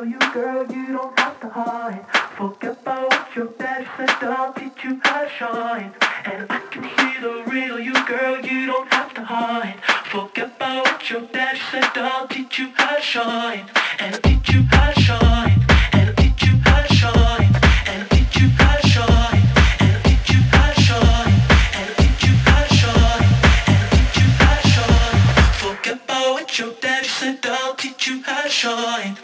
real you, girl, you don't have to hide. Forget about what your dad said, I'll teach you how to shine. And I can see the real you, girl, you don't have to hide. Forget about what your dad said, I'll teach you how to shine. And teach you how to shine. And teach you how to shine. And teach you how to shine. And teach you how to shine. And teach you how to shine. And teach you how to shine. Forget about what your dad said, I'll teach you how to shine.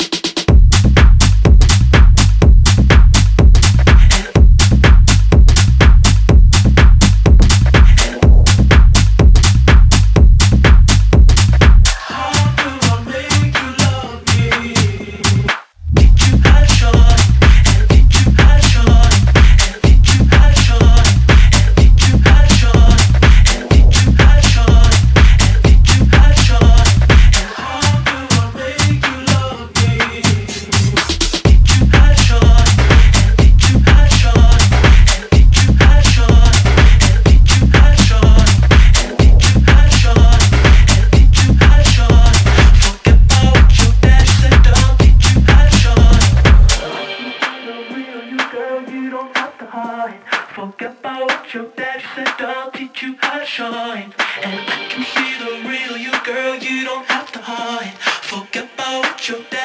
Forget about what your dad said, I'll teach you how to shine. And I can see the real you, girl, you don't have to hide. Forget about what your dad